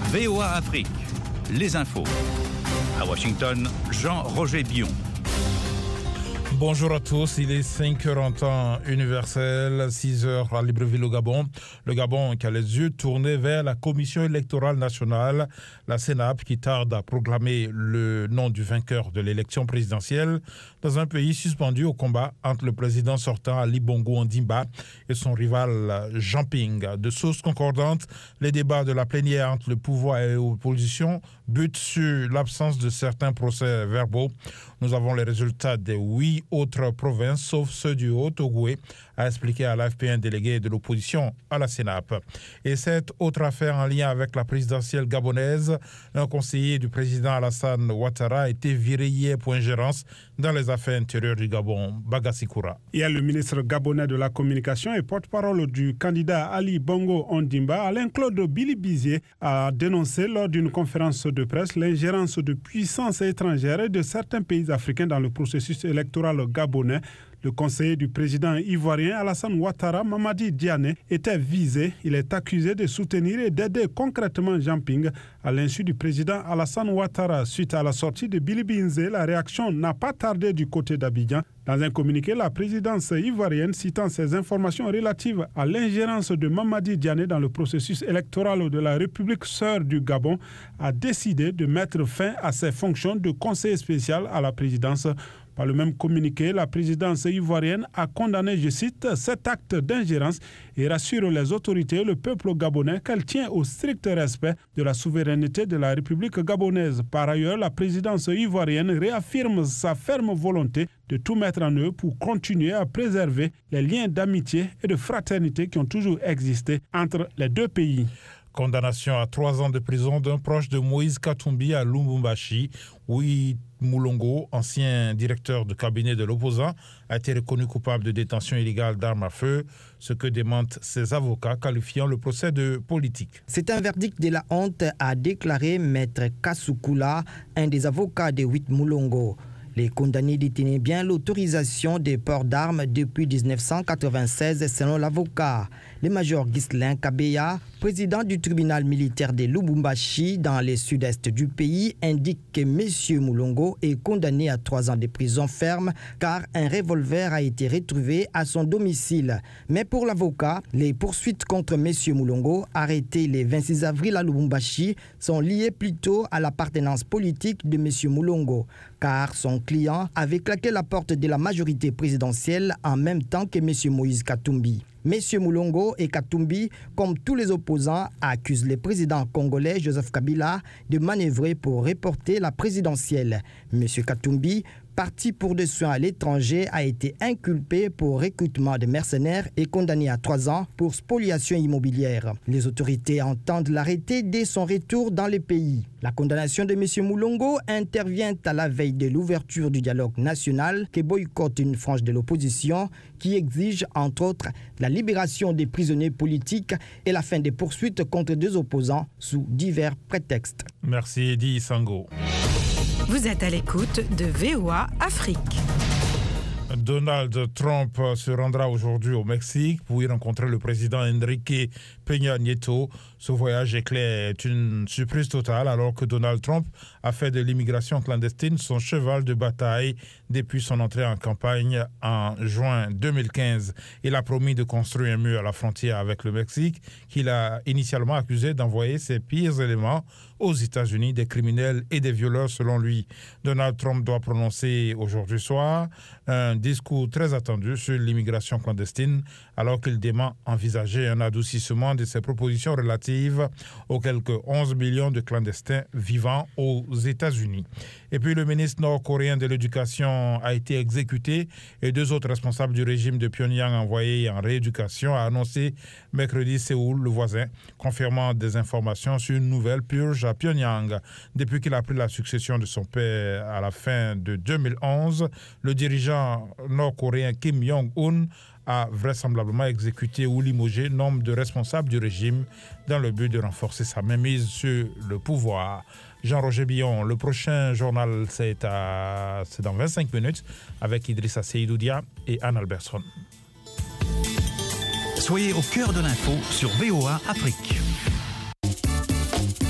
VOA Afrique, les infos. À Washington, Jean-Roger Bion. Bonjour à tous, il est 5h en temps universel, 6h à Libreville au Gabon. Le Gabon qui a les yeux tournés vers la Commission électorale nationale, la CENAP, qui tarde à proclamer le nom du vainqueur de l'élection présidentielle dans un pays suspendu au combat entre le président sortant Ali Bongo Ondimba et son rival Jean Ping. De sources concordantes, les débats de la plénière entre le pouvoir et l'opposition butent sur l'absence de certains procès verbaux. Nous avons les résultats des 8 autres provinces, sauf ceux du Haut-Ogooué, a expliqué à l'AFP un délégué de l'opposition à la CENAP. Et cette autre affaire en lien avec la présidentielle gabonaise, un conseiller du président Alassane Ouattara a été viré hier pour ingérence dans les affaires intérieures du Gabon. Bagassi Koura. Hier, le ministre gabonais de la communication et porte-parole du candidat Ali Bongo Ondimba, Alain-Claude Bilibizier, a dénoncé lors d'une conférence de presse l'ingérence de puissances étrangères et de certains pays africains dans le processus électoral gabonais. Le conseiller du président ivoirien Alassane Ouattara, Mamadi Diané, était visé. Il est accusé de soutenir et d'aider concrètement Jean Ping à l'insu du président Alassane Ouattara. Suite à la sortie de Bilibizier, la réaction n'a pas tardé du côté d'Abidjan. Dans un communiqué, la présidence ivoirienne, citant ces informations relatives à l'ingérence de Mamadi Diané dans le processus électoral de la République sœur du Gabon, a décidé de mettre fin à ses fonctions de conseiller spécial à la présidence. Par le même communiqué, la présidence ivoirienne a condamné, je cite, cet acte d'ingérence et rassure les autorités et le peuple gabonais qu'elle tient au strict respect de la souveraineté de la République gabonaise. Par ailleurs, la présidence ivoirienne réaffirme sa ferme volonté de tout mettre en œuvre pour continuer à préserver les liens d'amitié et de fraternité qui ont toujours existé entre les deux pays. Condamnation à 3 ans de prison d'un proche de Moïse Katumbi à Lubumbashi. Oui, Moulongo, ancien directeur de cabinet de l'opposant, a été reconnu coupable de détention illégale d'armes à feu, ce que démentent ses avocats qualifiant le procès de politique. C'est un verdict de la honte, a déclaré Maître Kasukula, un des avocats de Huit Moulongo. Les condamnés détenaient bien l'autorisation des ports d'armes depuis 1996 selon l'avocat. Le major Ghislain Kabeya, président du tribunal militaire de Lubumbashi dans le sud-est du pays, indique que M. Moulongo est condamné à 3 ans de prison ferme car un revolver a été retrouvé à son domicile. Mais pour l'avocat, les poursuites contre M. Moulongo, arrêtées le 26 avril à Lubumbashi, sont liées plutôt à l'appartenance politique de M. Moulongo, car son client avait claqué la porte de la majorité présidentielle en même temps que M. Moïse Katumbi. M. Moulongo et Katumbi, comme tous les opposants, accusent le président congolais Joseph Kabila de manœuvrer pour reporter la présidentielle. M. Katumbi, parti pour des soins à l'étranger, a été inculpé pour recrutement de mercenaires et condamné à 3 ans pour spoliation immobilière. Les autorités entendent l'arrêter dès son retour dans le pays. La condamnation de M. Moulongo intervient à la veille de l'ouverture du dialogue national que boycotte une frange de l'opposition qui exige, entre autres, la libération des prisonniers politiques et la fin des poursuites contre 2 opposants sous divers prétextes. Merci Eddie Sango. Vous êtes à l'écoute de VOA Afrique. Donald Trump se rendra aujourd'hui au Mexique pour y rencontrer le président Enrique Peña Nieto. Ce voyage éclair est une surprise totale alors que Donald Trump a fait de l'immigration clandestine son cheval de bataille depuis son entrée en campagne en juin 2015. Il a promis de construire un mur à la frontière avec le Mexique qu'il a initialement accusé d'envoyer ses pires éléments aux États-Unis, des criminels et des violeurs selon lui. Donald Trump doit prononcer aujourd'hui soir un discours très attendu sur l'immigration clandestine alors qu'il dément envisager un adoucissement de ses propositions relatives aux quelques 11 millions de clandestins vivant aux États-Unis. Et puis le ministre nord-coréen de l'Éducation a été exécuté et 2 autres responsables du régime de Pyongyang envoyés en rééducation a annoncé mercredi Séoul, le voisin, confirmant des informations sur une nouvelle purge à Pyongyang. Depuis qu'il a pris la succession de son père à la fin de 2011, le dirigeant nord-coréen Kim Jong-un a vraisemblablement exécuté ou limogé nombre de responsables du régime dans le but de renforcer sa mainmise sur le pouvoir. Jean-Roger Billon, le prochain journal, c'est dans 25 minutes avec Idrissa Seydoudia et Anne Albertson. Soyez au cœur de l'info sur VOA Afrique.